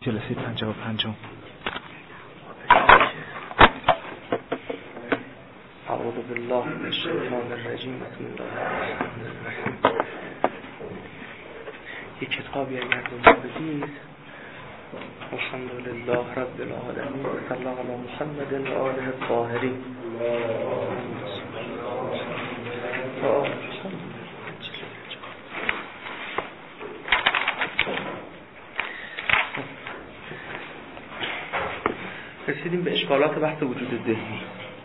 جلسه 55. اعوذ بالله من الشیطان الرجیم. بسم الله الرحمن الرحیم. یک کتابی اگر دنبال بدید، الحمدلله رب العالمین و صلی الله علی محمد و آله الطاهرین. رسیدیم به اشکالات بحث وجود ذهنی.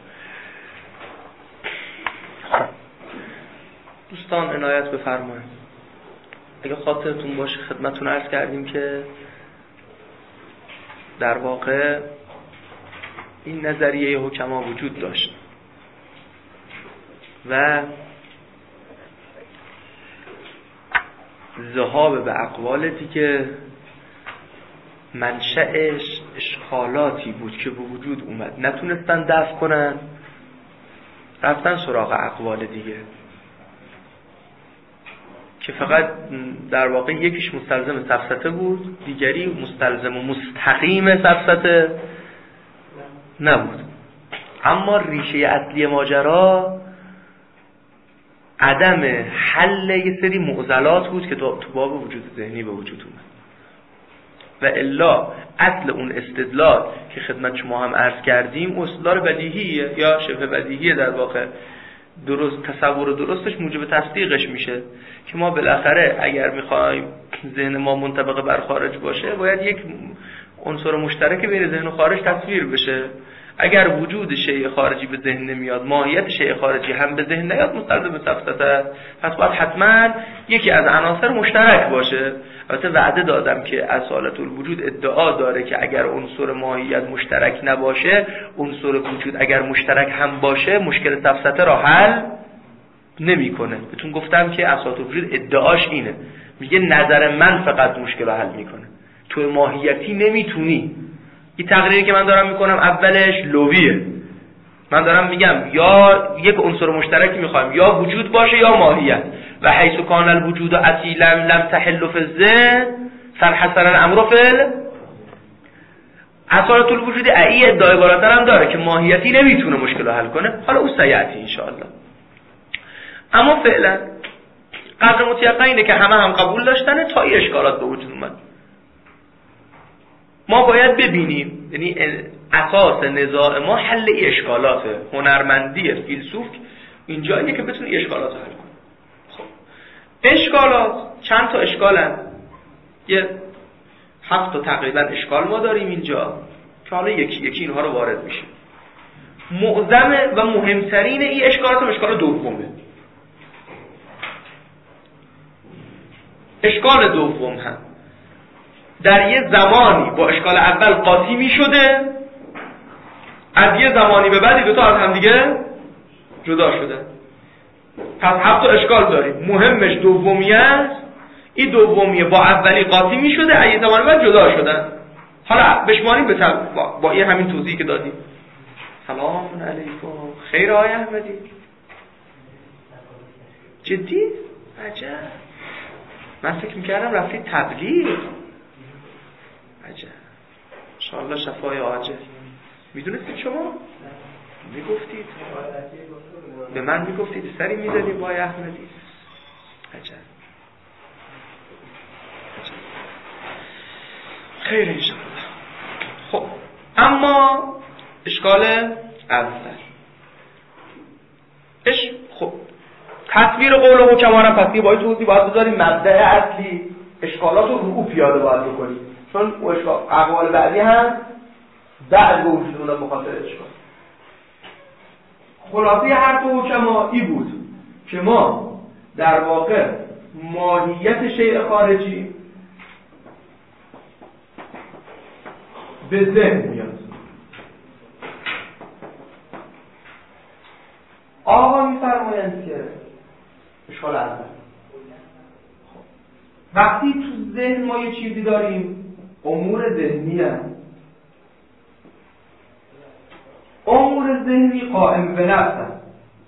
دوستان عنایت بفرمایید. اگه خاطرتون باشه خدمتتون عرض کردیم که در واقع این نظریه حکما وجود داشت و ذهاب به اقوال دیگه منشأش اشکالاتی بود که به وجود اومد، نتونستن دفع کنن، رفتن سراغ اقوال دیگه که فقط در واقع یکیش مستلزم سفسطه بود، دیگری مستلزم و مستقیم سفسطه نبود. اما ریشه اصلی ماجرا عدم حل یه سری معضلات بود که تو باب وجود ذهنی به وجود اومد. و الا اصل اون استدلال که خدمت شما هم عرض کردیم استدلال بدیهیه یا شبه بدیهیه، در واقع درست تصور درستش موجب تصدیقش میشه که ما بالاخره اگر میخوایم ذهن ما منطبق بر خارج باشه باید یک عنصر مشترک بین ذهن و خارج تصویر بشه. اگر وجود شیء خارجی به ذهن نمیاد، ماهیت شیء خارجی هم به ذهن نیاد، مستلزم سفسطه، پس باید حتما یکی از عناصر مشترک باشه. البته وعده دادم که اصالت الوجود ادعا داره که اگر عنصر ماهیت مشترک نباشه، عنصر وجود اگر مشترک هم باشه مشکل سفسطه را حل نمیکنه. بهتون گفتم که اصالت الوجود ادعاش اینه، میگه نظر من فقط مشکل را حل میکنه، تو ماهیتی نمیتونی. این تقریری که من دارم میکنم اولش لویه، من دارم میگم یا یک عنصر مشترکی میخوایم یا وجود باشه یا ماهیت، و حیث کان الوجود اصیلا لم تحل فی الذهن فانحصر الامر فی اصالت الوجود. ای ادعای بالاتر هم داره که ماهیتی نمیتونه مشکل رو حل کنه، حالا او سیاتی انشاءالله. اما فعلا قدر متیقن اینه که همه هم قبول داشتنه تا این اشکالات به وجود اومد. ما باید ببینیم، یعنی اساس نزاع ما حل ای اشکالاته. هنرمندی فیلسوف اینجاییه که بتونه ای اشکالات حل کنه. خب اشکالات چند تا اشکالن؟ یه 7 تا تقریبا اشکال ما داریم اینجا که حالا یکی اینها رو وارد میشه. معظم و مهمترین ای اشکالات هم اشکال دومه. اشکال دوم هم در یه زمانی با اشکال اول قاطی می شده، از یه زمانی به بعد دوتا از هم دیگه جدا شده. پس 7 تا اشکال داریم. مهمش دومیه است. این دومیه با اولی قاطی می شده، از یه زمانی بعد جدا شدن. حالا بشماریم با این همین توضیحی که دادیم. سلام علیکم. خیر آقای احمدی؟ جدی؟ عجب. من فکر میکردم رفتید تبلیغ. عجب. انشاءالله شفای عاجل. میدونستید شما؟ میگفتید؟ به من میگفتید سری میزدید با احمدی. عجب. خیر انشاءالله. خب اما اشکال اول خب تصویر قول حکما را پس باید توضیح باید بذاریم. مبدأ اصلی اشکالات رو پیاده باید بکنیم، چون اقوال بعدی هم بعد به وجود اونا بخاطر اشکال. خلاصه حرف حکما ای بود که ما در واقع ماهیت شیء خارجی به ذهن میاد. آقا میفرمایند که اشکال اول وقتی تو ذهن ما یه چیزی داریم، امور ذهنی هم. امور ذهنی قائم به نفس هم.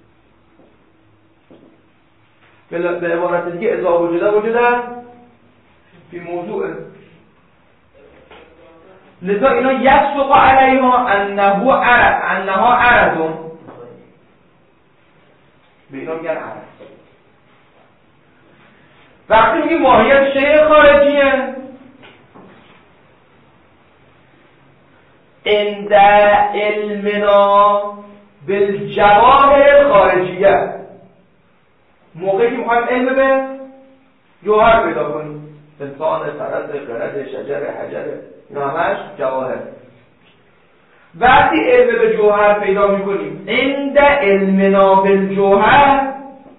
به عبارت دیگه اذا وجوده فی موضوع لذا اینا یسوق علیها انها عرضون، به اینا میگن عرض. وقتی میگی ماهیت شیء خارجیه، عند علمنا بالجواهر الخارجیه، موقعی که میخوایم علم به جوهر پیدا کنیم، انسان، فرد، قرد، شجر، حجر، اینا همش جواهر. وقتی علم به جوهر پیدا میکنیم عند علمنا بالجوهر،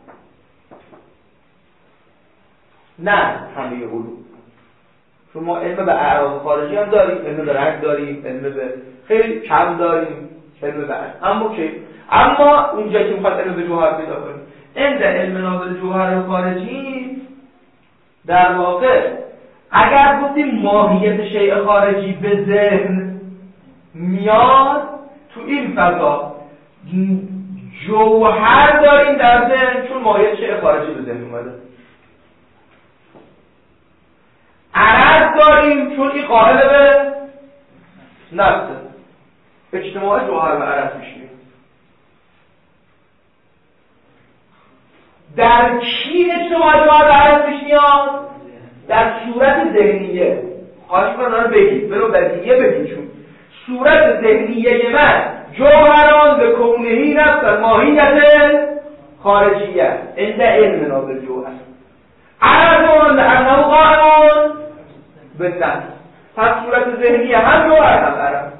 نه همه علوم، چون ما علم به اعراض خارجی هم داریم، علم به رنگ داریم، علم به خیلی کم داریم، علم به اما اونجا که میخواد علم به جوهر پیدا کنیم عند علمنا بالجوهر خارجی، در واقع اگر گفتیم ماهیت شیء خارجی به ذهن میاد، تو این فضا جوهر داریم در ذهن، چون ماهیت شیء خارجی به ذهن اومده. عرض داریم چون این قائل به نفسه. اجتماع جوهر و عرض پیش میاد. در چی اجتماع جوهر و عرض پیش میاد؟ در صورت ذهنیه. خواهش کنم رو بگید، برو بدیهیه بگید، چون صورت ذهنیه من جوهران به کونهی نفس ماهیت خارجیه عند علمنا بالجوهر، عرضون لانه قائمون بالنفس. پس صورت ذهنیه هم جوهر هم عرض.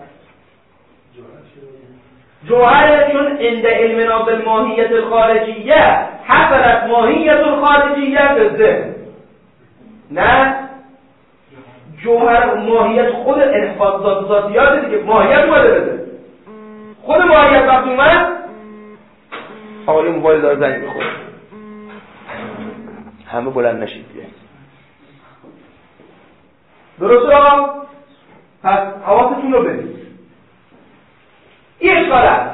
جوهر چون عند علمنا بالماهیت الخارجیه حصلت ماهیت الخارجیه به ذهن، نه جوهر ماهیت خود انحفاظ ذاتیات دیگه، ماهیت اومده بده. خود ماهیت وقتی اومد آقای موبایل داره زنگ میخوره، همه بلند نشید دیگه. درسته آقا؟ پس حواستون رو بدید. این اشکال هست.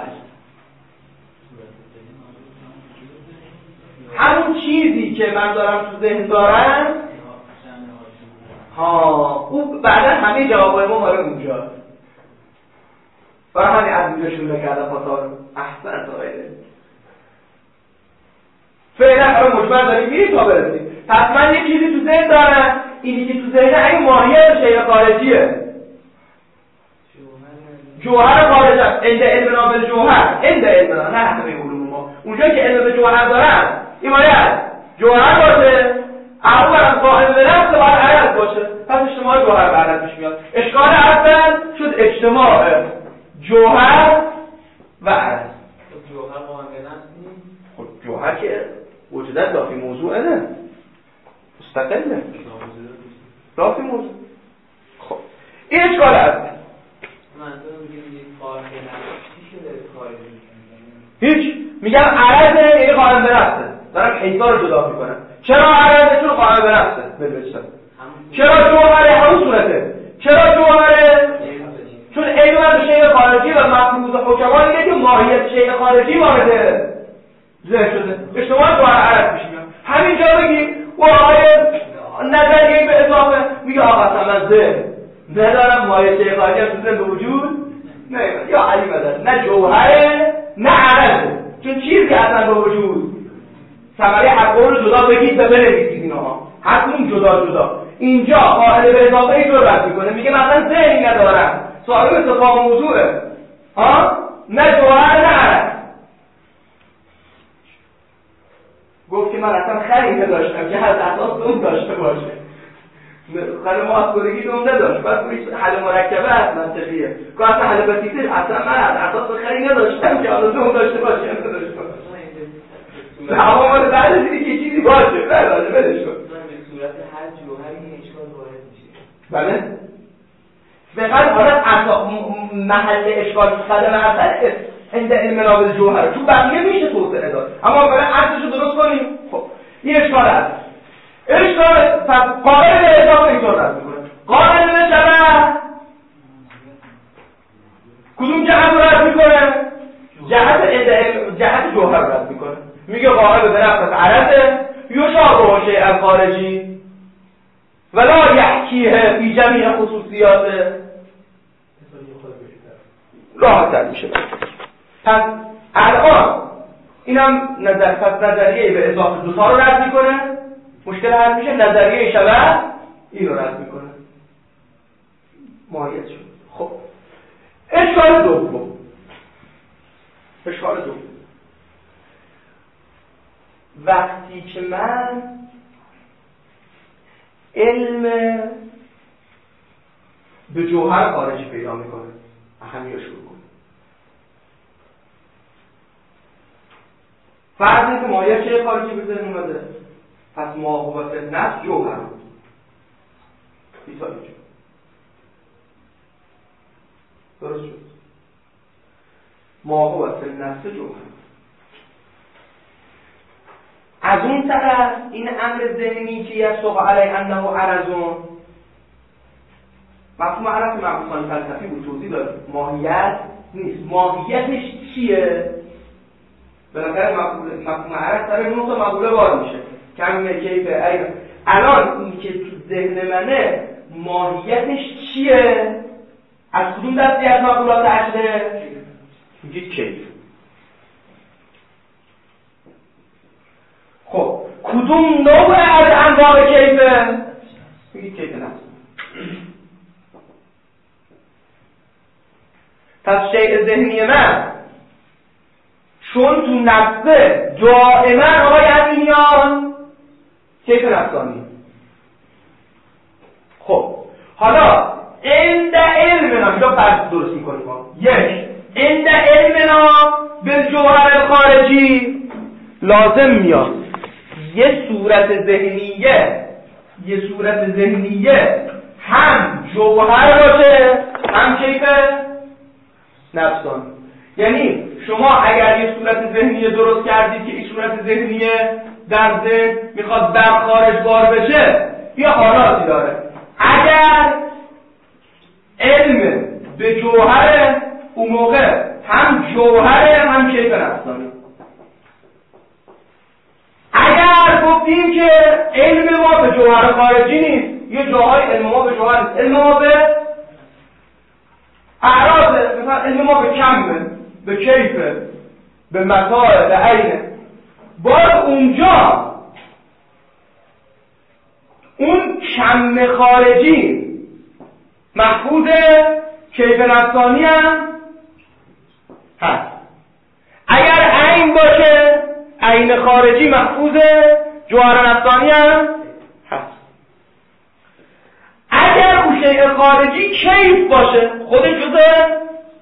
همون چیزی که من دارم تو ذهن دارم، او بعدا همه جوابای ما ماره اونجا، برای همین از اینجا شروع کردم پاسار احسن سایده. فعلا برای مجمل داریم میری تا برسیم. پس من یه چیزی تو ذهن دارم، اینی که تو ذهنه این ماهیت شیء خارجیه، جوهر خارج است. عند علمنا بالجوهر، عند علمنا، نه همه علوم ما، اونجا که علم به جوهر دارم این باید جوهر باشه، اولا قائم به نفس باید عرض باشه. پس اجتماع جوهر به عرض پیش میاد. اشکال اصلا شد اجتماع جوهر و عرض. جوهر قائم به نفس نیست؟ خب جوهر که وجودت داخل موضوعه، نه مستقله، داخل موضوع. خب این اشکال است. منظورم میگه قائم به نفس چی شده خارجی؟ هیچ، میگم عرضه یعنی قائم به نفسه، دارم حیثا رو جدا میکنم. چرا عرضه؟ چون قائم به نفسه. بلوشتم چرا جوهره؟ همون صورته. چرا جوهره؟ چون علم به شیء خارجی و مفروض حکما اینه که ماهیت شیء خارجی وارد ذهن شده. اجتماع جوهر عرض میشه. همینجا بگی و آقای نظریه به اضافه میگه آقا اصلا من ذهن ندارم، ماهیت شیء خارجی هم به وجود نمیاد. یا علی مدد نه جوهره نه عرضه، چون چیزی اصلا به وجود ثمره هر قول رو جدا بگید و بنویسید اینها هر کدوم جدا جدا. اینجا قائل به اضافه این رو رد میکنه، میگه مثلا ذهنی ندارم، سوال اتفاق موضوعه، نه جوهر نه عرض. گفت که من اصلا خری نداشتم که از اساس اون داشته باشه، خیلی ماسکولگی دوم نداشت، بس حل مرکبه هست منطقیه که اصلا حل بسیطه، اصلا من از اساس خری نداشتم که حالا دوم داشته باشه یا نداشته باشه. اما من بعد دیدی که چیزی باشه بله بدش کن. به صورت هر جوهری این اشکال وارد میشه. بله بقدر حالا محل اشکال قدم اصل عند علمنا بالجوهر، چون بقیه میشه توسعه داد، اما برای عکسشو درست کنیم. خب این اشکال هست. اشکال پس قائل به اضافه اینطور رد میکنه. قائل به شبه کدوم جهت رو رد میکنه؟ جهت جوهر رو رد میکنه. میگه قائل به نفس عرضه یشابه شیء خارجی ولا یحکیه فی جمیع خصوصیاته، راحت تر میشه. پس الان اینم نظریه به اضافه دوتا رو رد میکنه، مشکل حل میشه. نظریه شبه این رو رد میکنه، ماهیت شد. خب اشکال دوم، وقتی که من علم به جوهر خارجی پیدا میکنه، اهمیتش رو کنه، فرض که ماهیت چه خارجی به ذهن اومده، پس ماهوت نفس جوهر بود. بیتایی جون درست شد. ماهوت نفس جوهر. از اون طرف این امر ذهنی که یسوق علی انه عرضون، مفهوم عرض مفهوم فلسفی بود، توضیح داد. ماهیت نیست. ماهیتش چیه؟ بالاخره مفهوم عرض سر 9 تا مقوله وارد میشه. کم کیف عین. الان این که تو ذهن منه ماهیتش چیه؟ از کدوم دستی از مقولات عشره؟ میگید کیف. خب کدوم نوع از انواع کیفه؟ میگید کیف نفس. پس شیء ذهنی من چون تو نفسه دائما آقای امینیان کیف نفسانی. خب حالا عند علمنا اینجا فرض درست میکنیم. یک، عند علمنا بالجوهر خارجی لازم میاد یه صورت ذهنیه هم جوهر باشه هم کیف نفسانی. یعنی شما اگر یه صورت ذهنی درست کردید که این صورت ذهنی در ذهن میخواد در خارج بار بشه، یه حالاتی داره. اگر علم به جوهر اون موقع هم جوهر هم کیف نفسانی. اگر گفتیم که علم ما به جوهر خارجی نیست، یه جاهای علم ما به جوهر نیست، علم ما به اعراضه، مثلا علم ما به کمه، به کیفه، به متاع، به عینه، باز اونجا اون کم خارجی محفوظ کیف نفسانی هم هست. اگر عین باشه عین خارجی محفوظ جوهر نفسانی هم هست. اگر اون شیء خارجی کیف باشه خودش جزء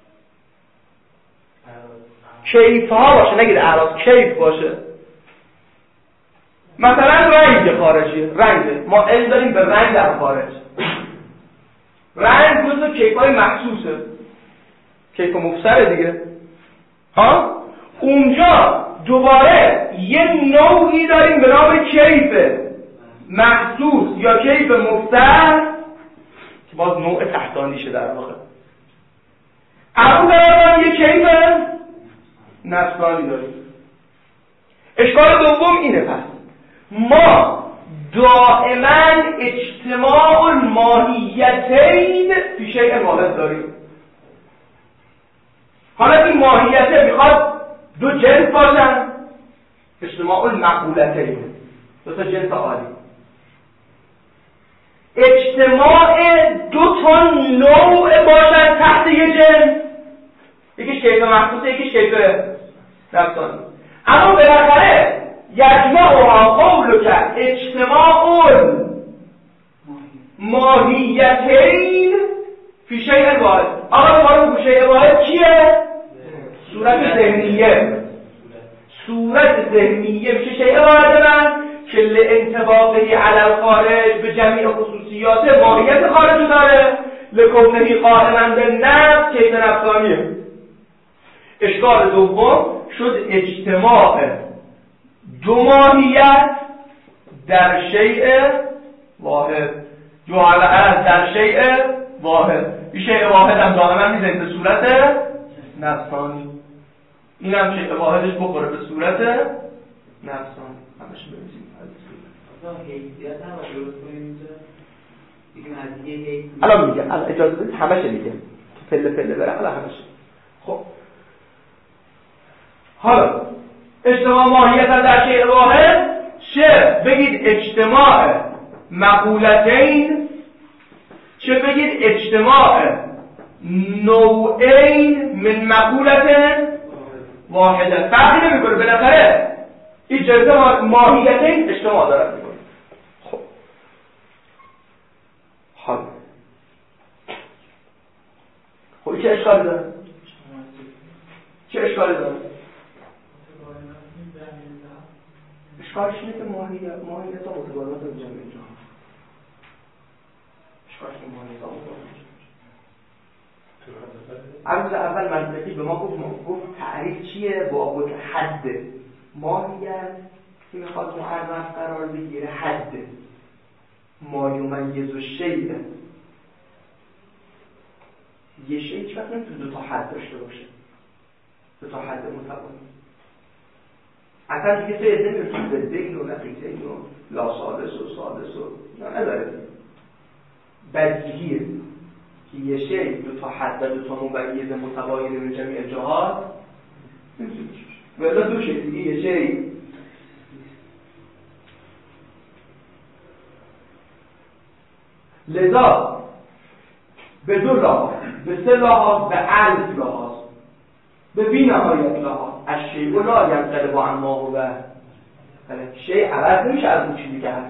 کیف ها باشه، نگید اعراض، کیف باشه. مثلا رنگ خارجی، رنگ ما علم داریم به رنگ در خارج. رنگ جزء کیف های محسوسه، کیف مفسره دیگه. ها اونجا دوباره یه نوعی داریم به نام کیف محسوس یا کیف مفسر که باز نوع تحتانیشه در واقع. اون برای یه کیف نفسانی داریم. اشکال دوم اینه، پس ما دائما اجتماع الماهیتین فی شیء واحد داریم. حالا این ماهیته میخواد دو جنس باشن، اجتماع المقولتین، دو تا جنس عالی. اجتماع دو تا نوع باشن تحت یه جنس، یکیش کیف محسوسه یکیش کیف نفسانی. اما بالاخره یجمعها قولک اجتماع ماهیتین فی شیء واحد. آقا ما شیء واحد چیه؟ صورت ذهنیه. صورت ذهنیه میشه شیء واحد من که لانطباقه علی الخارج به جمیع خصوصیات ماهیت خارج داره، لکونه قائما بالنفس کیف نفسانیه. اشکال دوم شد اجتماع دو ماهیت در شیء واحد، جوهر از در شیء واحد. این شیء واحد هم دائما میزنید به صورت نفسانی، این هم شیء واحدش بخوره به صورت نفسانی. همش ببینید حیثیت هم درست کنیم الان الان میگه، الان اجازه بدید همش میگه پله پله بره حالا همش. خب حالا اجتماع ماهیت در شیء واحد چه بگید اجتماع مقولتین، چه بگید اجتماع نوعین من مقولتین واحده. فرقی نمیکنه، بالاخره این جزء ماهیتین اجتماع دارد میکنه. خب حالا خب چه اشکالی داره؟ چه اشکالی داره؟ اشکالش اینه که ماهیت ها متبادلات رو جمعه جهان. اشکالش که ماهیت ها متبادلات عرض اول منطقی به ما گفت تعریف چیه؟ با گفت حد ماهیت که میخواد معرف قرار بگیره حد ما یمیز الشیء. یه شیء هیچ وقت نمیتونه دو تا حد داشته باشه، دو تا حد متفاوت. اصلا دیگه سه عده نمیتونه ضدین و نقیضین و لا ثالث و ثالث و نداره. بدیهیه که یه شیء دو تا حد و دو تا ممیز متباین به جمیع جهات نمیتونه باشه. ولی دو شیء دیگه یه شیء لذا به دو لحاظ، به سه لحاظ، به الف لحاظ، به بی نهایت لحاظ الشیء لا ینقلب عن ما هو. شیء عوض نمیشه از اون چیزی که هست.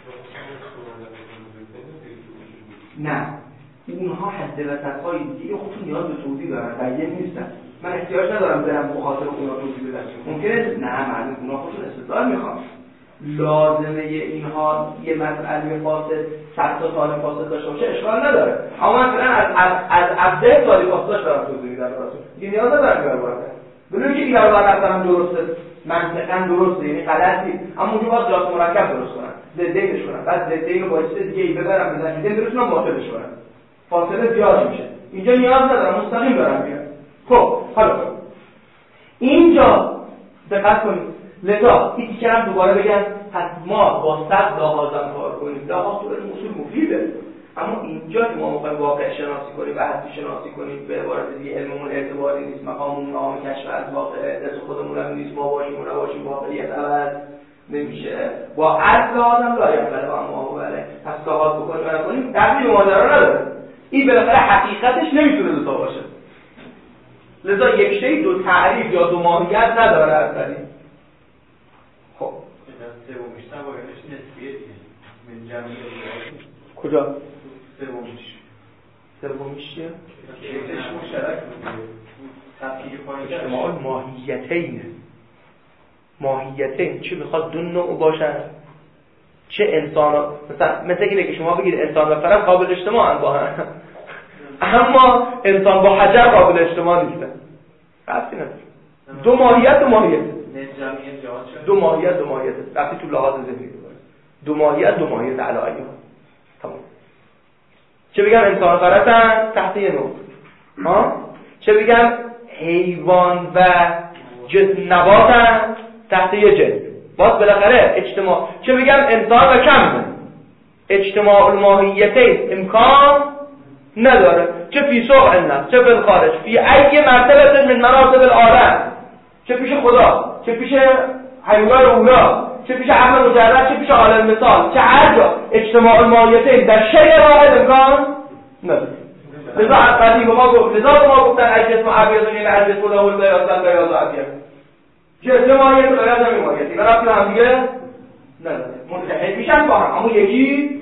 نه اونها حد وسط‌های دیگه خودشون نیاز به توضیح دارن، بیان نیستن. من احتیاج ندارم برم مخاطب اونا توضیح بدم. ممکنه نه معلوم اونا خودشون استدلال میخوان. لازمه اینها یه مسئله فاسد 100 تا سال فاسد داشته باشه اشکال نداره. اما من فعلا از عبده سالی فاسد دارم توضیح میدم براتون. دیگه نیاز ندارم بیار باید. بدون که اینا رو مثلا درسته، منطقاً درسته، یعنی غلط نیست. اما اونجا باید جهات مرکب درست کنن، ضدینش کنن. بعد ضدین رو با چیز دیگه‌ای ببرم بزنم، دیگه درستون باطلش کنن. فاصله زیاد میشه. اینجا نیاز ندارم، مستقیم دارم میاد. خب حالا اینجا دقت کنید. لذا این دیگه هم دوباره بگم پس ما با 100 لحاظم کار کنیم. لحاظ تو اصول مفیده. اما اینجا که ما می‌خوایم واقع شناسی کنیم و حدی شناسی کنیم، به عبارت دیگه علممون اعتباری نیست، مقاممون نام کشف از واقع دست خودمون هم نیست، ما باشیم و نباشیم واقعیت عوض نمیشه. با اصل آدم لا یقبل با ما بله اصلاحات بکنیم و نکنیم تبدیل ماجرا نداره. این بالاخره حقیقتش نمیتونه دو تا باشه. لذا یک شی دو تعریف یا دو ماهیت نداره اصلا. خب سومیش نبایدش نسبیه دیگه من جمعی کجا؟ سومیش چیه؟ یکش مشترک تفکیک پایین اجتماع ماهیتین چه میخواد دو نوع باشن؟ چه انسان مثل اینه که شما بگید انسان و فرد قابل اجتماع با هم اما انسان با حجر قابل اجتماع نیستن. قصدی نداره. دو ماهیت دو ماهیت وقتی تو لحاظ ذهنی دو ماهیت علایه تمام. چه بگم انسان فراتن تحت یه نوع، چه بگم حیوان و نباتن تحت یه جنس. باز بالاخره اجتماع، چه بگم انسان و کم اجتماع الماهیتین امکان نداره. چه فی سوق النفس چه فی خارج فی ای مرتبه من مراتب العالم، چه پیش خدا چه پیش حیولای اولا چه پیش عقل مجرد چه پیش عالم مثال، چه هر جا اجتماع الماهیتین در شیء واحد امکان نداره. لذا از قدیم ما گفتن اجسم ابیض یعنی اجسم له البیاض ابیض، جسم ماهیت و غیر جسم ماهیت اینا رابطه هم دیگه نداره، متحد میشن با هم اما یکی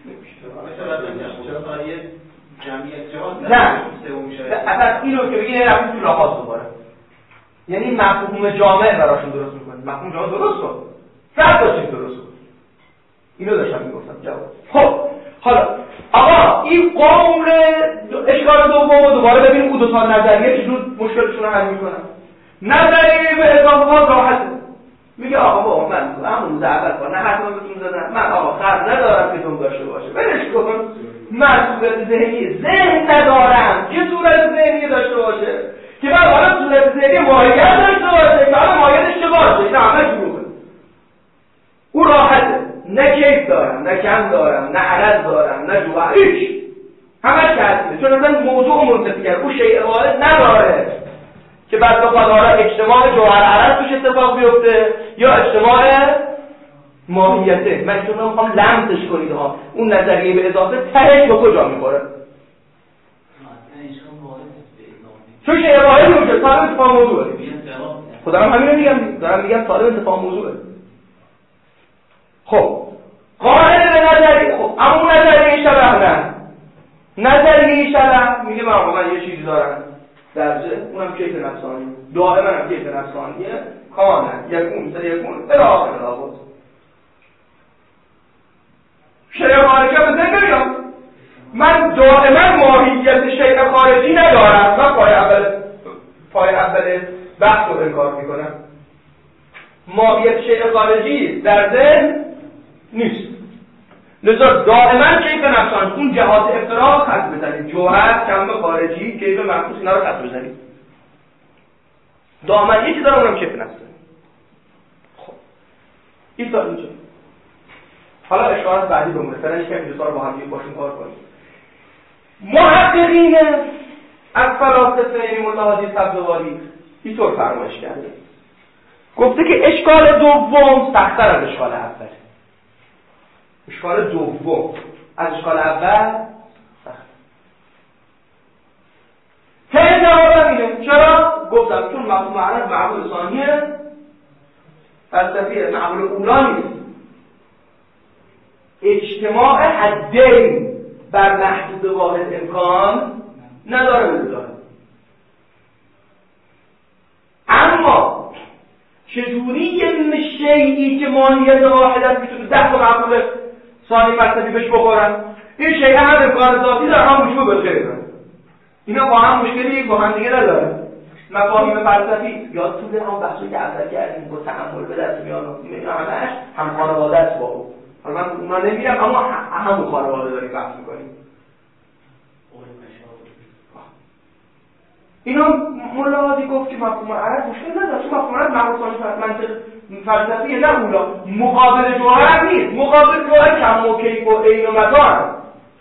نه. اصلا اینو که بگین رفتیم تو لحاظ دوباره، یعنی مفهوم جامع براشون درست میکنیم. مفهوم جامع درست کن، فرق داشتیم درست کن. اینو داشتم میگفتم جواب. خب حالا آقا این قول اشکال دوم دوباره ببینیم اون دو تا نظریه چجور مشکلشون رو حل میکنن. نظریه به اضافه ها راحته، میگه آقا بابا من همون روز اول کار نه حتما بهتون دادم، من آقا خرج ندارم که دوم داشته باشه، ولش کن. من صورت ذهن ندارم که صورت ذهنی داشته باشه که من حالا صورت ذهنی ماهیت داشته باشه که حالا ماهیتش چه باشه، این همه شروعه. اون راحته، نه کیف دارم نه کم دارم نه عرض دارم نه جوهر، هیچ همش هسته. چون اصلا موضوع منتفی کرد. او شیء وارد نداره که بعد بخواد حالا اجتماع جوهر عرض توش اتفاق بیفته یا اجتماع ماهیته. من شما میخوام لمسش کنید ها، اون نظریه به اضافه تهش به کجا میخوره؟ چون شیء واحد میشه سالم اتفاق موضوعه. خدا هم همین رو میگم، دارم میگم سالم اتفاق موضوعه. خب قائل به نظریه، خب اما اون نظریه شبه نه، نظریه شبه میگه من یه چیزی دارم درجه، اونم کیف نفسانی، دائما هم کیف نفسانیه، کاملا یکون مثل یکون به آخر لابد. شیء خارجی به ذهن نمیاد. من دائما ماهیت شیء خارجی ندارم. من پای اول بحث رو انکار میکنم. ماهیت شیء خارجی در ذهن نیست. لذا دائما کیف نفسانی، اون جهات افتراق خط بزنید، جوهر، کم خارجی، کیف محسوس، اینا رو خط بزنید. دائما یکی دارم اونم کیف نفسانی. خب این تا اینجا. حالا اشارات بعدی بمونه، فعلا یکم اینجا رو با هم باشون کار کنیم. محققین از فلاسفه متحدی سبزواری اینطور فرمایش کرده، گفته که اشکال دوم سخت‌تر از اشکال اول. اشکال دوم از اشکال اول سخت. که جوابم اینه. چرا؟ گفتم چون مفهوم عرض معقول ثانیه، فلسفی معقول اولا نیست. اجتماع حدین بر محدود واحد امکان نداره بذاره. اما چطوری یه شیئی که ماهیت واحد است میتونه 10 تا معقول ثانی فلسفی بهش بخورن؟ این شیء هم امکان ذاتی داره، هم وجود بالخیر داره. اینا با هم مشکلی با هم دیگه نداره. مفاهیم فلسفی یاد توده هم بحثی که اول کردیم با تأمل به دست میاد، اینا همش هم خانواده است با او. حالا من اونا نمیرم، اما همون خانواده داریم بحث میکنیم. اینا ملاحظی گفت که مفهوم عرض مشکل نداره، چون مفهوم عرض معقول منطق فلسفیه، نه اولا مقابل جوهر نیست. مقابل جوهر کم و کیف و عین و مکان،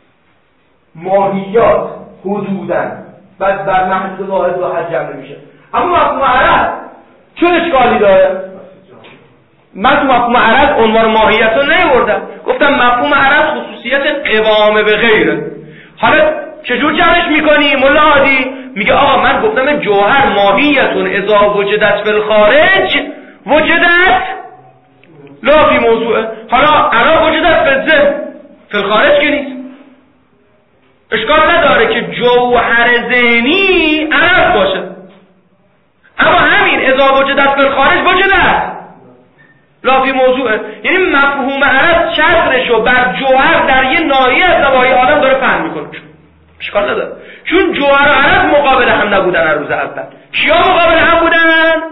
ماهیات، حدوداً بعد بر محدود واحد واحد جمع میشه. اما مفهوم عرض چه اشکالی داره؟ من تو مفهوم عرض عنوان ماهیت رو نیاوردم، گفتم مفهوم عرض خصوصیت قوام به غیره. حالا چجور جمعش میکنی؟ ملا عادی میگه آقا من گفتم جوهر ماهیتون اذا وجدت فی الخارج وجدت لا فی موضوعه. حالا عرض وجدت فی الذهن، فی الخارج که نیست. اشکال نداره که جوهر ذهنی عرض باشه، اما همین اذا وجدت فی الخارج وجدت لا فی موضوعه. یعنی مفهوم عرض چترشو بر جوهر در یه ناحیه از نواحی عالم داره فهم میکنه. اشکال نداره، چون جوهر و عرض مقابل هم نبودن از روز اول. کیا مقابل هم بودن؟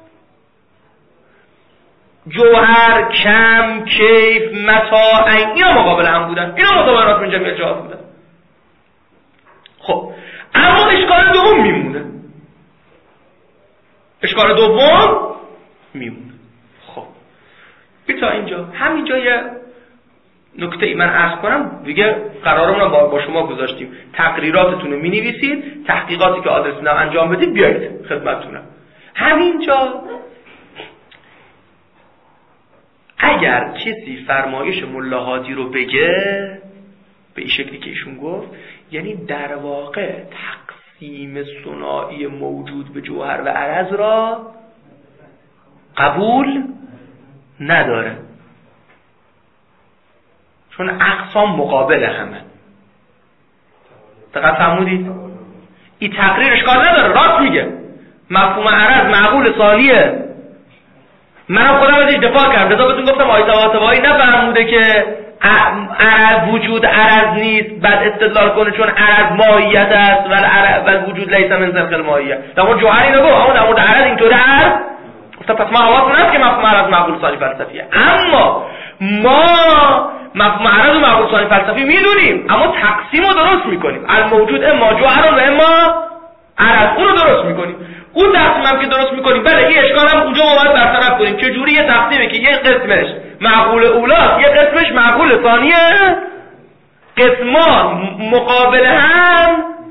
جوهر، کم، کیف، متاع، اینا مقابل هم بودن. اینا متضمنات من جمعی جهات بودن. خب اما اشکال دوم میمونه. اشکال دوم میمونه. خب تا اینجا همینجا یه نکته ای من عرض کنم دیگه. قرارمون با شما گذاشتیم تقریراتتون رو می‌نویسید، تحقیقاتی که آدرس میدم انجام بدید، بیایید خدمتتونم. همینجا اگر کسی فرمایش ملا هادی رو بگه به این شکلی که ایشون گفت، یعنی در واقع تقسیم ثنایی موجود به جوهر و عرض را قبول نداره، چون اقسام مقابل همه. دقیق فرمودید؟ این تقریر اشکال نداره، راست میگه. مفهوم عرض معقول ثانیه. منم خودم ازش دفاع کردم، لذا بهتون گفتم آیه طباطبایی نفرموده که عرض وجود عرض نیست بعد استدلال کنه چون عرض ماهیت است و وجود لیس من ذلک الماهیه. در مورد جوهر اینو گفت، اما در مورد عرض اینطوره عرض گفتم پس ما حواستون هست که مفهوم عرض معقول ثانی فلسفیه. اما ما مفهوم عرض و معقول ثانی فلسفی میدونیم، اما تقسیم رو درست میکنیم. الموجود اما جوهر و اما عرض، اون رو درست میکنیم. اون تقسیم هم که درست میکنیم، بله این اشکال هم اونجا ما باید برطرف کنیم. چجوری یه تقسیمه که یه قسمش معقول اولاست، یه قسمش معقول ثانیه، قسمان مقابل هم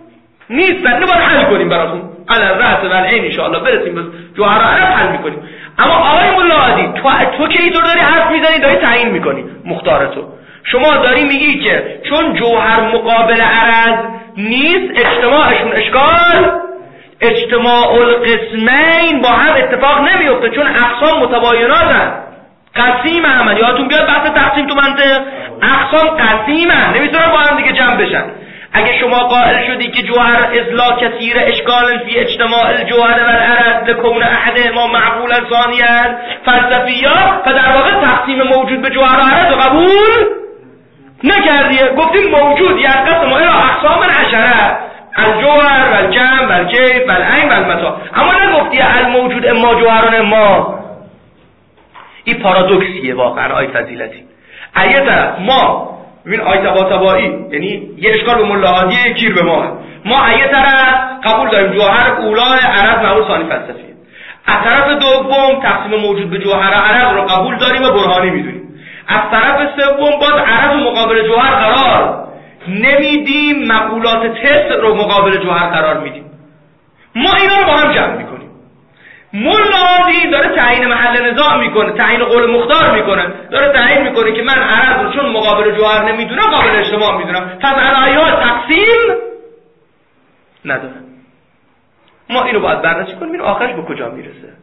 نیستن. اینو باید حل کنیم براتون علی الرأس و العین ان شاء الله برسیم به جوهر عرب حل میکنیم. اما آقای مولا هادی تو که اینطور داری حرف میزنی داری تعیین میکنی مختارتو. شما داری میگی که چون جوهر مقابل عرض نیست اجتماعشون اشکال، اجتماع القسمین با هم اتفاق نمیفته چون اقسام متبایناتن. قسیم هم یادتون بیاد بحث تقسیم تو منطق، اقسام قسیمن نمیتونن با هم دیگه جمع بشن. اگه شما قائل شدی که جوهر ازلا کثیر اشکال فی اجتماع الجوهر و العرض لکون احدهما معقولا ثانیا فلسفیا، فدر واقع تقسیم موجود به جوهر و عرض قبول نکردیه. گفتیم موجود یقسم الى اقسام عشره الجوهر و الجمع و الکیف و العین و المتاع، اما نگفتی الموجود اما جوهران اما. این پارادوکسیه واقعا آی فضیلتی. ایه طرف ما ببین آی طباطبایی یعنی یه اشکال به مولا هادی کیر به ما ایه طرف قبول داریم جوهر اولا عرض معقول ثانی فلسفیه، از طرف دوم تقسیم موجود به جوهر عرض رو قبول داریم و برهانی میدونیم، از طرف سوم باز عرض مقابل جوهر قرار نمیدیم، مقولات تست رو مقابل جوهر قرار میدیم. ما اینا رو با هم جمع میکنیم. مولا هادی داره تعیین محل نزاع میکنه، تعیین قول مختار میکنه، داره تعیین میکنه که من عرض رو چون مقابل جوهر نمیدونم قابل اجتماع میدونم، پس علایات تقسیم نداره. ما اینو باید بررسی کنیم این آخرش به کجا میرسه.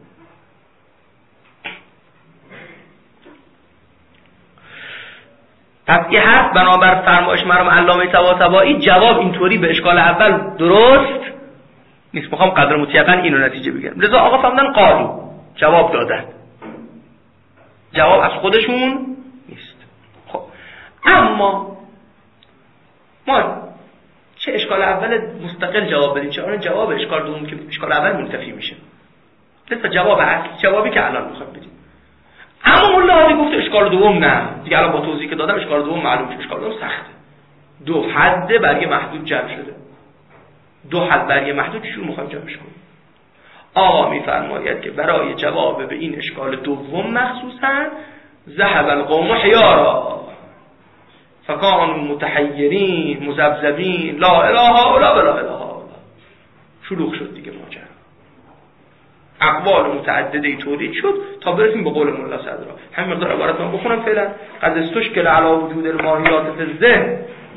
پس این حرف بنابر فرمایش مرحوم علامه طباطبایی جواب اینطوری به اشکال اول درست نیست. میخوام قدر مطلقاً اینو نتیجه بگیرم. لذا آقا فهمیدن قالو جواب دادن، جواب از خودشون نیست. خب اما ما چه اشکال اول مستقل جواب بدیم چه آن جواب اشکال دوم که اشکال اول منتفی میشه. لذا جواب اصلی جوابی که الان میخوام بدیم. اما مولا هادی گفت اشکال دوم نه دیگه. الان با توضیحی که دادم اشکال دوم معلوم شد. اشکال دوم سخته، دو حد بر یه محدود جمع شده. دو حد بر یه محدود چجور میخوایم جمعش کنیم؟ آقا میفرماید که برای جواب به این اشکال دوم مخصوصا ذهب القوم حیارا فکانوا متحیرین مذبذبین لا اله الا ولا اله الا. شلوغ شد دیگه ماجرا، اقوال متعددی تولید شد تا برسیم به قول مولا صدرا. همین مقدار عبارتون بخونم فعلا. قد استشکل علی وجود الماهیات فی الذهن،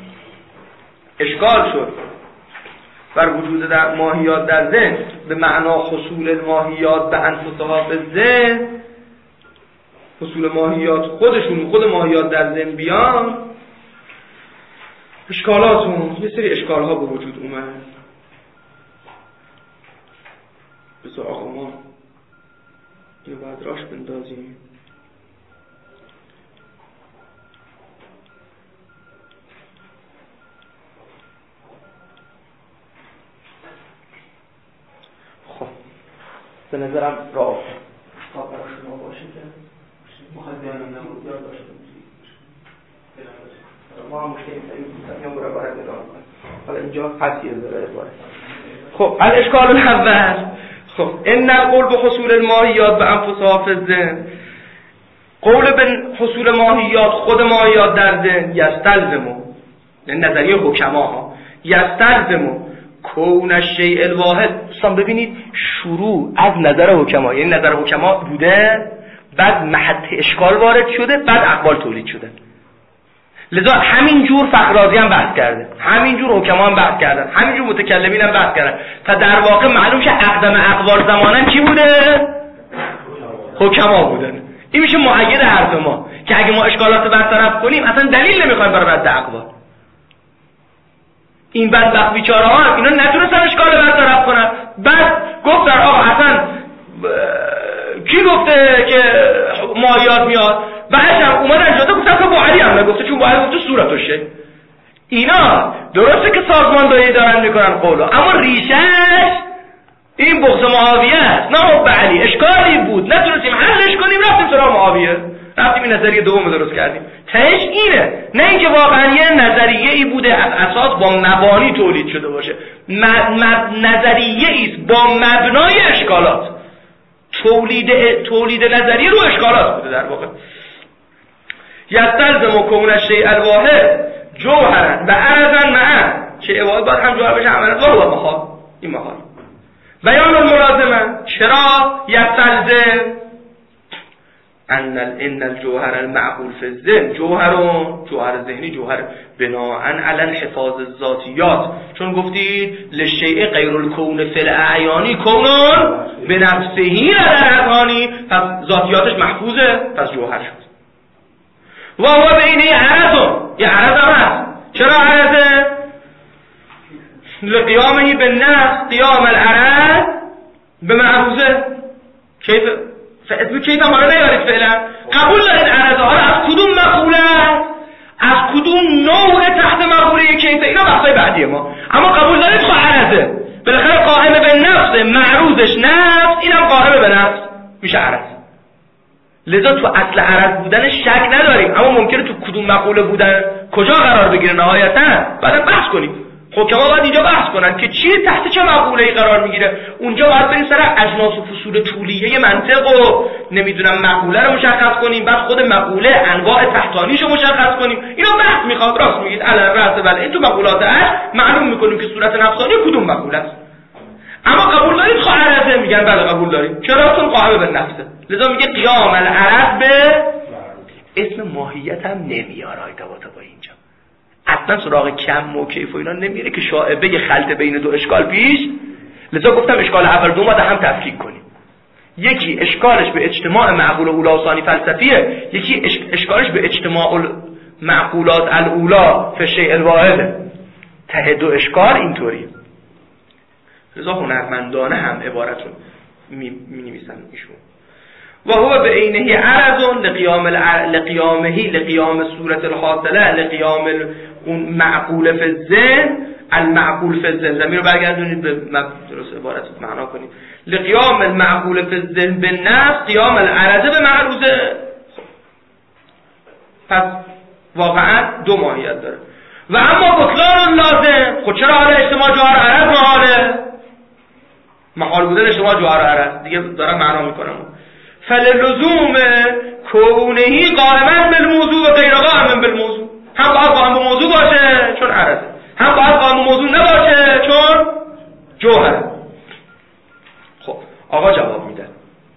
اشکال شد بر وجود در ماهیات در ذهن به معنا حصول الماهیات به انفسها فی الذهن، حصول ماهیات خودشون خود ماهیات در ذهن بیان. اشکالاتون یه سری اشکالها به وجود اومد. بذار آقا ما اینو باید راش بندازیم. خب به نظرم راه تا برای شما باشه که مخواهد بیانم نمود یاد داشته بودید. ما هم مشکلی تاییم هم برای باید ادام کنیم. حالا اینجا خطیه داره باید. خب الاشکال الاول، خب ان القول به حصول الماهیات به انفسها فی الذهن، قول به حصول ماهیات خود ماهیات در ذهن یستلزمو، یعنی نظریه حکماها یستلزمو کون الشیء الواحد. دوستان ببینید شروع از نظر حکما، یعنی نظر حکما بوده بعد محط اشکال وارد شده بعد اقوال تولید شده. لذا همین جور فخرازی هم بحث کرده، همین جور حکما هم بحث کردن، همین جور متکلمین هم بحث کردن تا در واقع معلوم شه اقدم اقوال زمانن کی بوده؟ حکما بودن. این میشه مؤید حرف ما که اگه ما اشکالات برطرف کنیم اصلا دلیل نمیخوایم برای رد اقوال. این بدبخت بیچاره ها اینا نتونستن اشکال برطرف کنن. بعد گفتن آقا اصلا کی گفته که ماهیات میاد؟ بعدش هم اومدن جدا گفتن که با علی هم نگفته چون با علی گفته صورتشه. اینا درسته که سازماندهی دارن میکنن قولو، اما ریشش این بغض معاویه است نه حب علی. اشکالی بود نتونستیم حلش کنیم رفتیم سراغ معاویه، رفتیم این نظریه دوم درست کردیم. تهش اینه، نه اینکه واقعا یه نظریه ای بوده از اساس با مبانی تولید شده باشه. نظریه ایست با مبنای اشکالات. تولید نظریه رو اشکالات بوده در واقع. یستلزم کون الشیء الواحد جوهرا و عرضا معا چه عبارت باید هم جوهر بشه عملا و محال. این محال. بیان الملازمه چرا یستلزم ان الجوهر المعقول فی الذهن جوهر ذهنی جوهر بناءً علی الحفاظ الذاتیات، چون گفتید لشیء غیر الکون فی الاعیانی کونون به نفسهی ندارانی، پس ذاتیاتش محفوظه، پس جوهر شد. و هو بینه عرض، یه عرض هم هست. چرا عرضه؟ لقیامه بالنفس قیام العرض به معروضه. کیف هم آره نیارید فعلا. قبول دارید عرضه ها از کدوم مقوله، از کدوم نوع تحت مقوله کیف، اینا بحثای بعدی ما. اما قبول دارید خب عرضه بالاخره قائم به نفس، معروضش نفس، اینم قائم به نفس میشه عرض. لذا تو اصل عرض بودن شک نداریم، اما ممکنه تو کدوم مقوله بودن کجا قرار بگیره نهایتا بعد بحث کنیم. حکما باید اینجا بحث کنن که چی تحت چه مقوله‌ای قرار میگیره. اونجا باید بریم سر اجناس و فصول طولیه منطق و نمیدونم مقوله رو مشخص کنیم، بعد خود مقوله انواع تحتانیش رو مشخص کنیم. اینا بحث میخواد. راست میگید علل رأس بله این تو مقولات هست معلوم میکنیم که صورت نفسانی کدوم مقوله است. اما قبول دارید خب عرضه؟ میگن بله قبول داریم. چرا؟ چون قائم به نفسه. لذا میگه قیام العرض به اسم ماهیت هم نمیاره با اینجا. اصلا سراغ کم و کیف و اینا نمیره که شائبه خلط بین دو اشکال پیش. لذا گفتم اشکال اول دو باید هم تفکیک کنیم. یکی اشکالش به اجتماع معقول اولا و ثانی فلسفیه، یکی اشکالش به اجتماع معقولات الاولا فی الشیء الواحد. ته دو اشکال اینطوریه. لذا هنرمندانه هم عبارتون می نویسن ایشون. و هو به عینه عرض لقیام صورت الحاصله لقیام اون معقول فی الذهن المعقول فی الذهن. زمین رو برگردونید به درست عبارت معنا کنید. لقیام المعقول فی الذهن بالنفس قیام العرض به معروضه. پس واقعا دو ماهیت داره. و اما بطلان لازم. خب چرا حالا اجتماع جوهر عرض محاله؟ محال بودن اجتماع جوهر عرض دیگه دارم معنا میکنم. فللزوم کونهی قائما بالموضوع و غیر قائما بالموضوع. هم باید قائم به موضوع باشه چون عرضه، هم باید قائم به موضوع نباشه چون جوهره. خب آقا جواب میده.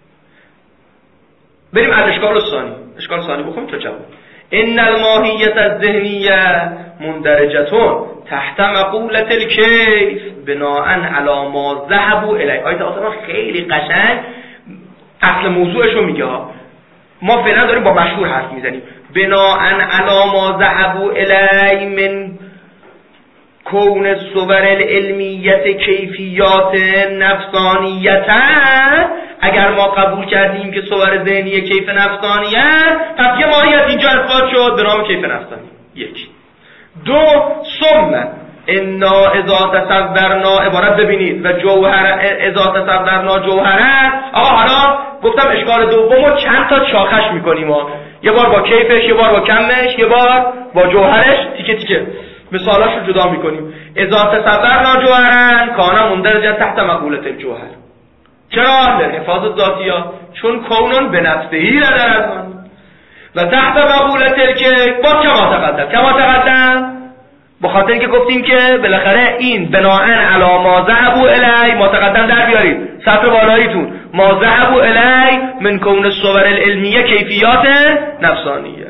بریم از اشکال ثانی. اشکال ثانی بخونیم تا جواب. ان الماهیت الذهنیه مندرجتون تحت مقوله الکیف بناء علی ما ذهبوا الیه. آیت آسمان خیلی قشنگ اصل موضوعش رو میگه. ما فعلا داریم با مشهور حرف میزنیم. بناء علی ما ذهبوا الی من کون الصور العلمیت کیفیات نفسانیت. اگر ما قبول کردیم که صور ذهنی کیف نفسانیت، پس یه ماهیت اینجا اثبات شد به نام کیف نفسانی. یک. دو ثم انا اذا تصورنا عبارت ببینید و جوهر اذا تصورنا جوهره. آقا حالا گفتم اشکال دومو چند تا چاخش میکنیم یه بار با کیفش، یه بار با کمش، یه بار با جوهرش، تیکه تیکه مثالاش رو جدا میکنیم. اذا تصورنا جوهرن کانا مندرجا تحت مقولة الجوهر. چرا؟ لحفاظ ذاتیات، چون کونون به نفسهی ندارد. و تحت مقولة الکیف با کما تقدم به خاطر اینکه گفتیم که بالاخره این بناء علی ما ذهبوا الی، ما تقدم در بیارید سطر بالاییتون، ما ذهبوا الی من کون الصور العلمیه کیفیات نفسانیه.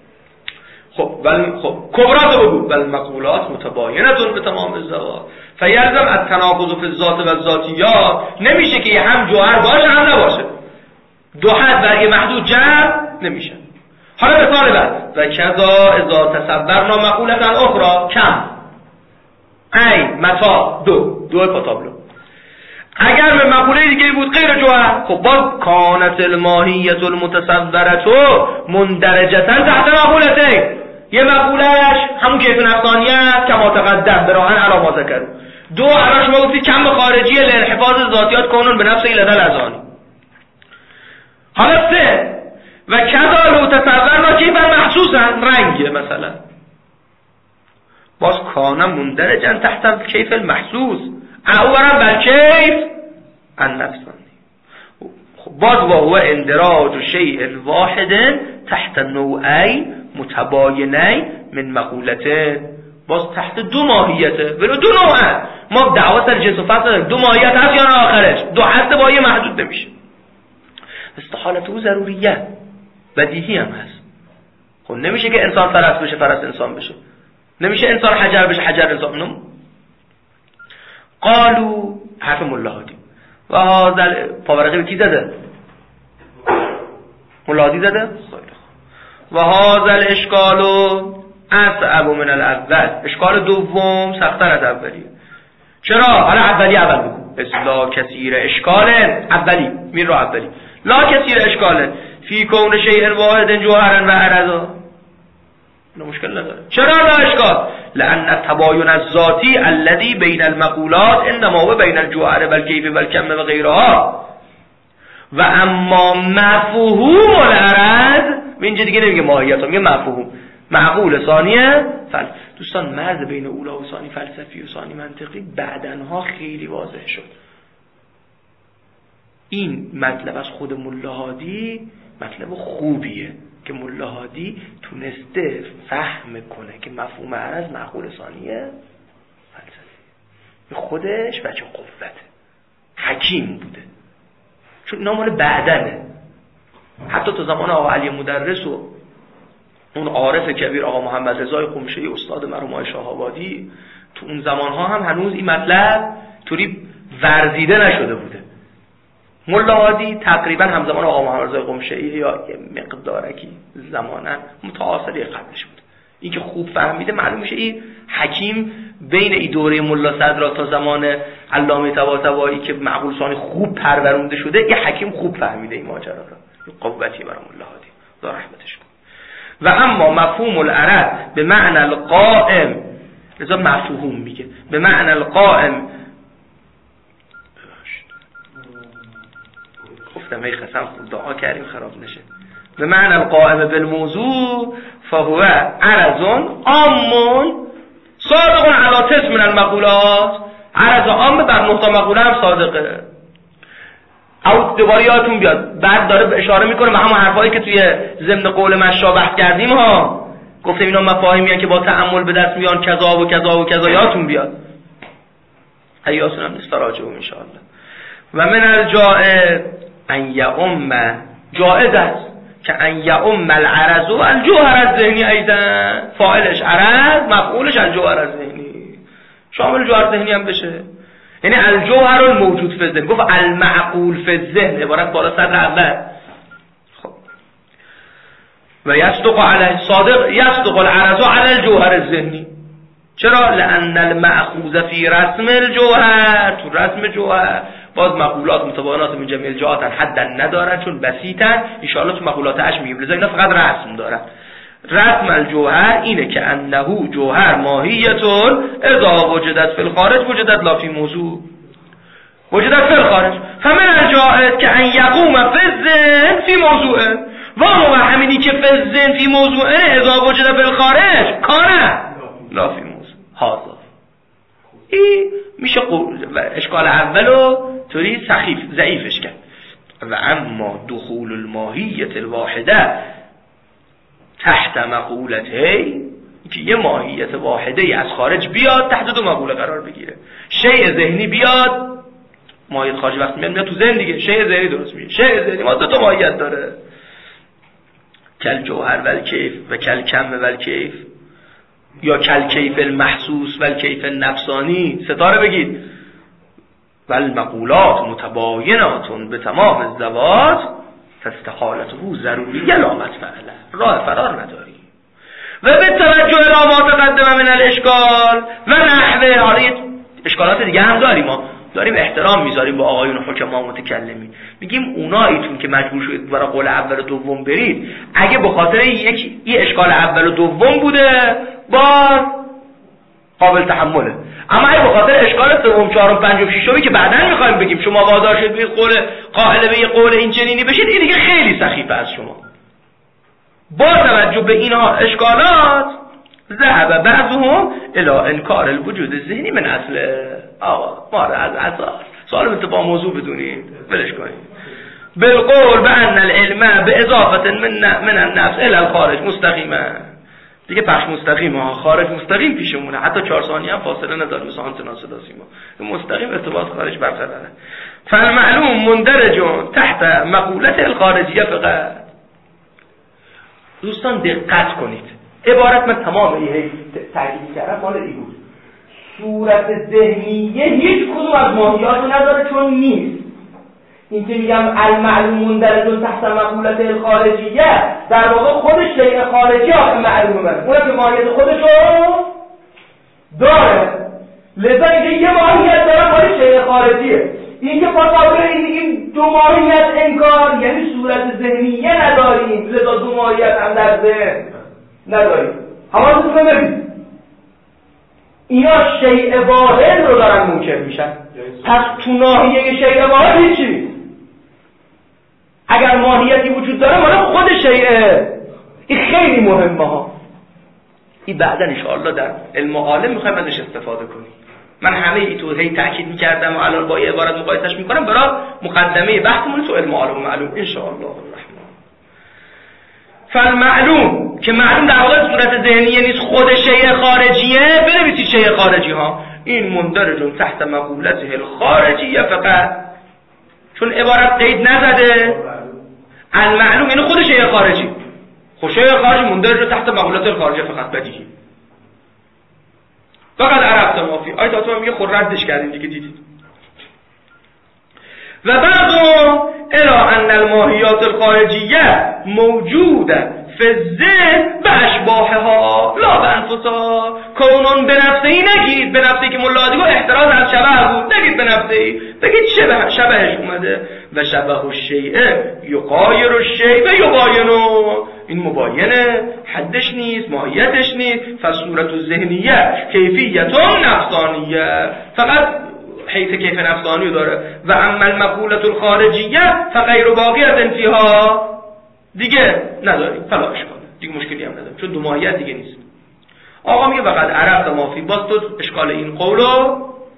خب کبرات رو بگو. بل مقولات متباینتون به تمام الزوات فیلزم از تناقض فی الذات و الذاتیات. نمیشه که هم جوهر باشه هم نباشه. دو حد برای محدود جمع نمیشه. حالا مثال بعد و کذا اذا تصورنا مقولة اخرى کم ای متا دو پاتابلو. اگر به مقوله دیگه بود غیر جوهر، خب باز کانت الماهیت المتصورة مندرجتا تحت مقولتین. یه مقولهش همون کیف نفسانیت کما تقدم براهن علی ما ذکر. دو الان شما گفتید کم به خارجی لحفاظ ذاتیات کانون به نفس ایلدل ازانی. حالا سه و کذا لو تصورنا کیف محسوسا رنگ مثلا، باز کانه مندرجا تحت کیف المحسوس اولا بل کیف النفسانی. باز و هو اندراج شیء واحد تحت نوعی متباینی من مقولتين باز تحت دو ماهیته ولو دو نوعه. ما دعوا سر جنس و فصل داریم، دو ماهیت هست یا نه آخرش دو هست با یه محدود نمیشه. استحالته ضروریه بدیهی هم هست. خب نمیشه که انسان فرس بشه فرس انسان بشه، نمیشه انسان حجر بشه حجر انسان. قالو حرف ملاحادی و هذا پاورقی به کی زده؟ ملاحادی زده؟ و هذا الاشکالو اصعب من الاول. اشکال دوم سخت‌تر از اولیه. چرا؟ حالا اولی اول بگو. لا کثیر اشکال اولی میر رو اولی. لا کثیر اشکال فی کون شیء واحد جوهرا و عرضا. نه مشکل نداره. چرا لا اشکال؟ لان التباین الذاتی الذي بین المقولات انما هو بین الجوهر والکیف والکم و غیرها. و اما مفهوم العرض اینجا دیگه نمیگه ماهیت، میگه مفهوم. معقول ثانیه دوستان مرز بین اولا و ثانی فلسفی و ثانی منطقی بعدنها خیلی واضح شد. این مطلب از خود ملاحادی مطلب خوبیه که ملاحادی تونسته فهم کنه که مفهوم عرض معقول ثانیه فلسفی. خودش بچه قوته، حکیم بوده، چون اینا مال بعدنه. حتی تو زمان آقا علی مدرس و اون عارف کبیر آقا محمد رضای قمشه‌ای استاد مرحوم آقای شاه‌آبادی تو اون زمانها هم هنوز این مطلب طوری ورزیده نشده بوده. ملاحادی تقریبا همزمان آقا محمد رضای قمشه‌ای یا مقدارکی زماناً متعاصری قبلش بود. این که خوب فهمیده معلوم میشه این حکیم بین این دوره ملا صدرا تا زمان علامه طباطبایی که معقول ثانی خوب پرورونده شده، این حکیم خوب فهمیده این ماجرا را. این قوتی برای ملاحادی، خدا رحمتش کنه. و اما مفهوم العرض به معنی القائم، لذا مفهوم میگه به معنی القائم. گفتم ای قسم دعا کردیم خراب نشه. به معنی القائم بالموضوع فهو عرض عام صادق علی تسع من المقولات. عرض عام بر 9 مقوله هم صادقه. او دوباره یادتون بیاد بعد داره اشاره میکنه به همون حرفایی که توی ضمن قول مشا بحث کردیم ها، گفتیم اینا مفاهیمی که با تأمل به دست میان، کذا و کذا و کذا. یادتون بیاد ایاسون هم نیست راجعون ان شاء الله. و من الجائز ان یعم، جائز است که ان یعم العرض و الجوهر الذهنی ایضا. فاعلش عرض، مفعولش الجوهر الذهنی، شامل جوهر ذهنی هم بشه. یعنی الجوهر الموجود فی الذهن، گفت المعقول فی الذهن، عبارت بالا صدر اول. خب و یصدق علی صادق یصدق العرض علی الجوهر الذهنی. چرا؟ لان المأخوذ فی رسم الجوهر، تو رسم جوهر باز مقولات متباینات من جميع الجهات حد ندارن چون بسیطن. ان شاء الله تو مقولات اش میگیم، لذا اینا فقط رسم دارن. رسم الجوهر اینه که انه جوهر ماهیتون اذا وجدت فی الخارج وجدت لا فی موضوع، وجدت فی الخارج. فمن الجائز که ان یقوم فی الذهن فی موضوع و هو همینی که فی الذهن فی موضوع اذا وجدت فی الخارج کانه لا فی موضوع. هذا این میشه اشکال اولو طوری سخیف ضعیفش کرد. و اما دخول الماهیت الواحده تحت مقولته، که یه ماهیت واحده از خارج بیاد تحت 2 مقوله قرار بگیره. شیء ذهنی بیاد، ماهیت خارجی وقتی میاد تو ذهن دیگه شیء ذهنی درست میشه. شیء ذهنی ما 2 ماهیت داره، کل جوهر و کیف و کل کم و کیف، یا کل کیف المحسوس و کیف النفسانی. ستاره بگید والمقولات متباینات به تمام الذوات فاستحالته ضروریه لا مطمئنه، راه فرار نداری. و به توجه الى ما تقدم من الاشکال و نحوه. حالا اشکالات دیگه هم داریم، ما داریم احترام میذاریم با آقایون حکما متکلمین، میگیم اوناییتون که مجبور شدید برای قول اول و دوم برید، اگه به خاطر یه اشکال اول و دوم بوده باز قابل تحمله، اما اگه به خاطر اشکال سوم چهارم پنجم ششمی که بعداً میخوایم بگیم شما وادار شد به قول قائل به قول این چنینی بشید، این دیگه خیلی سخیفه از شما. با توجه به اینها اشکالات ذهب بعضهم الى انکار الوجود الذهنی من اصل. آقا ما از اساس سوال با موضوع بدونیم ولش کنیم. بالقول بان العلم باضافه من النفس الى الخارج مستقیما، دیگه پخش مستقیم ها، خارج مستقیم پیشمونه، حتی 4 ثانیه هم فاصله نداره مثل آنتنا صدا سیما، مستقیم ارتباط خارج برقراره. فالمعلوم مندرج تحت مقولت الخارجیه فقط. دوستان دقت کنید، عبارت من تمام این تاکید کردم مال این بود. صورت ذهنیه هیچ کدوم از ماهیاتو نداره چون نیست. این که میگم المعلوم مندرج تحت مقولت الخارجیه، در واقع خود شیء خارجی آخه معلومه، اونم که ماهیت خودشو داره، لذا اینکه یه ماهیت داره مال شیء خارجیه. این که پاسابقه این دو ماهیت انکار یعنی صورت ذهنیه نداریم، لذا دو ماهیت هم در ذهن نداریم. حواستون رو ببین، اینا شیء واحد رو دارن منکر میشن. پس تو ناحیه شیء واحد هیچی نیست. اگر ماهیتی وجود داره مال خود شیء. این خیلی مهمه ها. این بعدا ان شاء الله در علم عالم میخوایم ازش استفاده کنیم. من همه ای تو هی تاکید میکردم و الان با یه عبارت مقایسهش میکنم برای مقدمه بحثمون تو علم عالم معلوم ان شاء الله الرحمن. فالمعلوم که معلوم در واقع صورت ذهنیه نیست، خود شیء خارجیه. بنویسید شیء خارجی ها، این مندرج تحت مقولته الخارجیه فقط، چون عبارت قید نزده. المعلوم یعنی خود شیء خارجی، خود شیء خارجی مندرج تحت مقولته الخارجیه فقط بدیهی. فقط عرفت مافی آیت آتما میگه خود ردش کردیم دیگه، دیدید. و بعضو الى ان الماهیات الخارجیه موجوده فی الذهن به اشباهها لا به انفسها. کونون به نفسهی نگید، به نفسهی که ملا دیگو احتراز از شبه بود، نگید به نفسهی، بگید شبهش اومده. و شبه الشیء یغایر الشیء و یباینو، این مباینه، حدش نیست، ماهیتش نیست. فصورت الذهنیه کیفیت نفسانیه، فقط حیث کیف نفسانی داره. و اما المقولة الخارجیه فغیر باقیت فیها، دیگه نداریم، فلاش کنه دیگه، مشکلی هم نداریم چون دو ماهیت دیگه نیست. آقا میگه فقط عرفت مافی. باز تو اشکال این قولو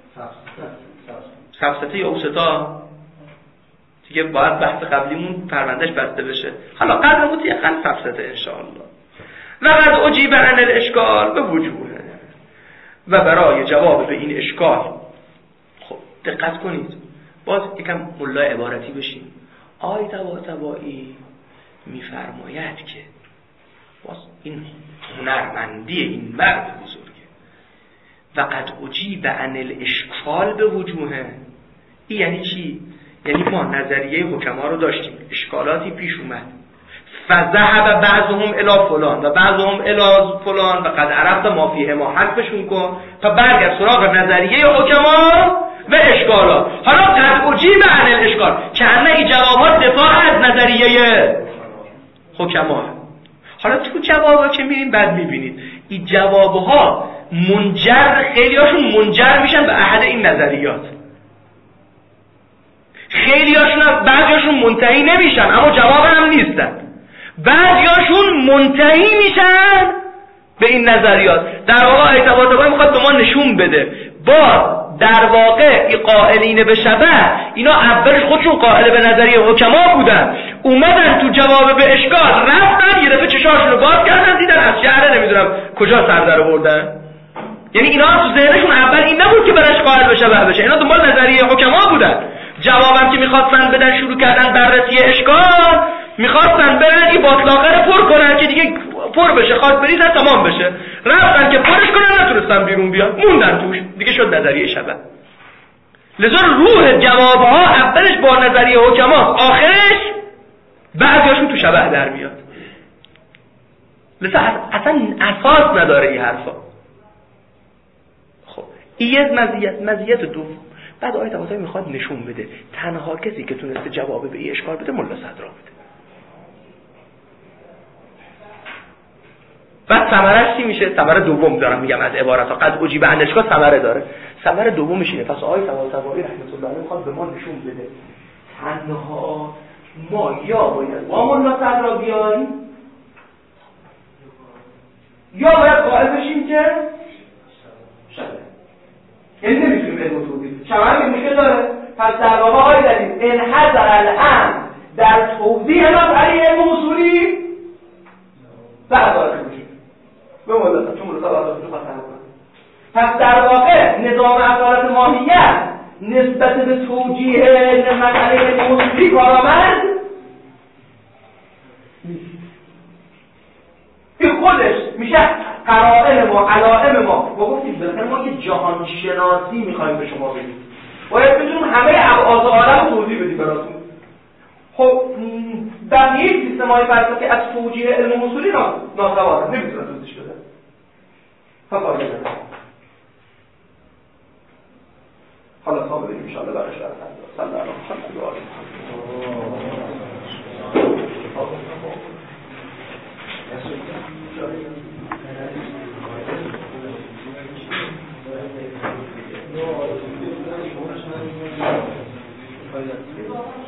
سفسته یا اوستا دیگه باید بحث قبلیمون پروندهش بسته بشه. حالا قدر بود یه خل سفسته انشاءالله. و قد اجیب عن الاشکال به وجوه. و برای جواب به این اشکال خب دقت کنید، باز یکم ملا عبارتی بشیم. آی طباطبایی میفرماید که باز این هنرمندی این مرد بزرگه. و قد اجیب عن الاشکال به وجوه. این یعنی چی؟ یعنی ما نظریه حکما رو داشتیم، اشکالاتی پیش اومد، فذهب بعضهم الی فلان و بعضهم الی فلان و قد عرفت ما فیه ما، حذفشون کن تا برگرد سراغ نظریه حکما و اشکالات. حالا قد اجیب عن الاشکال که همه این جوابات دفاع از نظریه حکما. حالا تو جوابا که میریم بعد میبینید این جوابها منجر، خیلی هاشون منجر میشن به احد این نظریات، خیلی هاشون بعضیاشون منتهی نمیشن اما جواب هم نیستن، بعضیاشون منتهی میشن به این نظریات. در واقع آیت طباطبایی میخواد به ما نشون بده با در واقع این قائلین به شبه، اینا اولش خودشون قائل به نظریه حکما بودن، اومدن تو جواب به اشکال رفتن، یه دفعه چشاشون رو باز کردن دیدن از شهر نمیدونم کجا سر در آوردن. یعنی اینا تو ذهنشون اول این نبود که برش قائل به شبه بشه، اینا دنبال نظریه حکما بودن. جوابم که میخواستن بدن شروع کردن بررسی اشکال، میخواستن برن این باطلاقه رو پر کنن که دیگه پر بشه، خواست بریزن تمام بشه، رفتن که پرش کنن نتونستن بیرون بیان، موندن توش، دیگه شد نظریه شبه. لذا روح جوابها اولش با نظریه حکما، آخرش بعضیاشون تو شبه در میاد. لذا اصلا اساس نداره این حرفا. خب این یک مزیت دوم. بعد آیت طباطبایی میخواد نشون بده تنها کسی که تونسته جواب به این اشکال بده ملا صدرا بوده. بعد ثمرش چی میشه؟ ثمره دوم دارم میگم از عبارت‌ها، قد اجیب عن الاشکال ثمره داره. ثمره دومش اینه، پس آیت طباطبایی رحمت الله علیه میخواد به ما نشون بده تنها ما یا باید با ملا صدرا بیاییم یا باید قائل بشیم که شبه، یعنی نمیتونیم علم توضیح شما این مشکل داره. پس در واقع آقای دلیل انحضر الان در توضیح مسئله علم اصولی بعد داره میشه به مولد چون مولد آزاد تو خواستن کنن. پس در واقع نظام عدالت ماهیت نسبت به توجیه مسئله موضوعی کارآمد نیست. این خودش میشه قرائن ما، علائم ما گفتیم بالاخره ما که جهان شناسی میخوایم به شما بدیم، باید بتونیم همه ابعاد عالم رو توضیح بدیم براتون. خب بقیه سیستم‌های فلسفی از توجیه علم اصولی ناسوارن، نمیتونن توضیحش بدن. فایده نداره. حالا تا ببینیم ان شاء الله برای شرح صلی الله علیه و آله.